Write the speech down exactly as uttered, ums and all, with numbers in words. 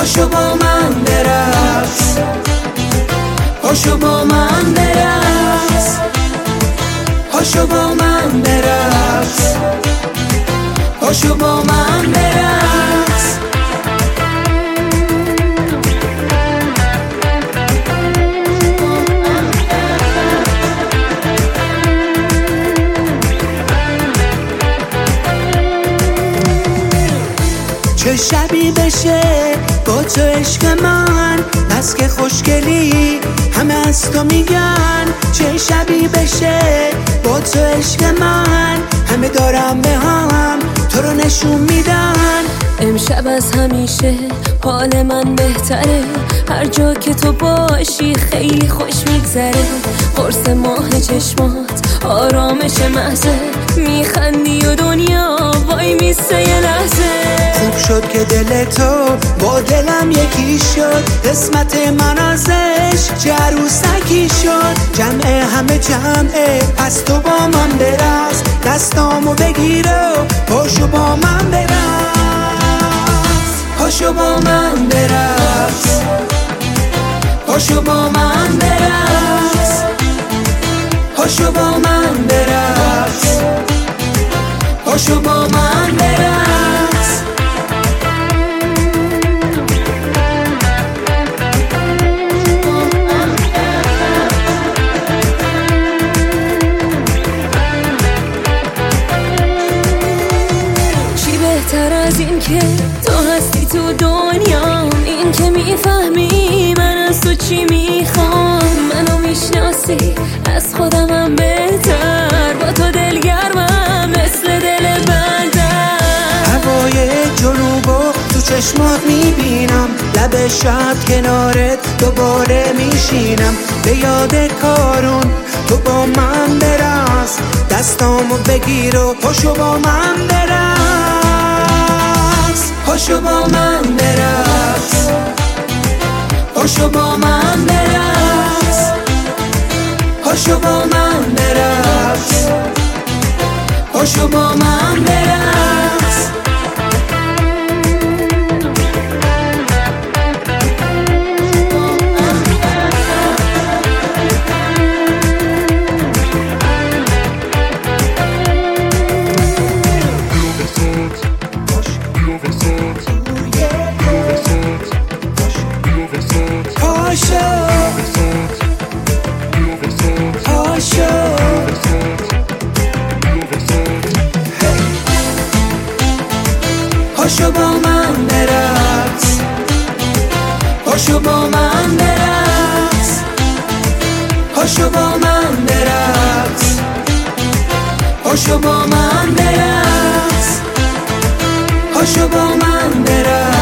پاشو با من برقص، پاشو با من برقص، پاشو با من برقص، پاشو با من برقص. چه شبی بشه با تو عشق من، بس که خوشگلی همه از تو میگن. چه شبی بشه با تو عشق من، همه دارم به هم تو رو نشون میدن. امشب از همیشه حال من بهتره، هر جا که تو باشی خیلی خوش میگذره. قرص ماه چشمات آرامش محضه، میخندی و دنیا وای میسته یه لحظه. خوب شد که دل تو با دلم یکی شد، قسمت من ازش چه عروسکی شد. جمعه همه جمعه پس تو با من برقص، دستامو بگیر و پاشو با من برقص، پاشو با من برقص، پاشو با من برقص، پاشو با من برقص، پاشو با من برقص. چی بهتر از این که تو هستی تو دنیا، این که میفهمی من از تو چی میخوام. منو میشناسی از خودمم بهتر، با تو دلگرمم مثل دل بندر. هوای جنوبو تو چشمات میبینم، لب شب کنارت دوباره میشینم. به یاد کارون تو با من برقص، دستامو بگیر و پاشو با من برقص، پاشو با من برقص، پاشو با من برقص، پاشو با من برقص، پاشو با من برقص. پاشو با من برقص، پاشو با من برقص، پاشو با من برقص، پاشو با من برقص، پاشو با من برقص.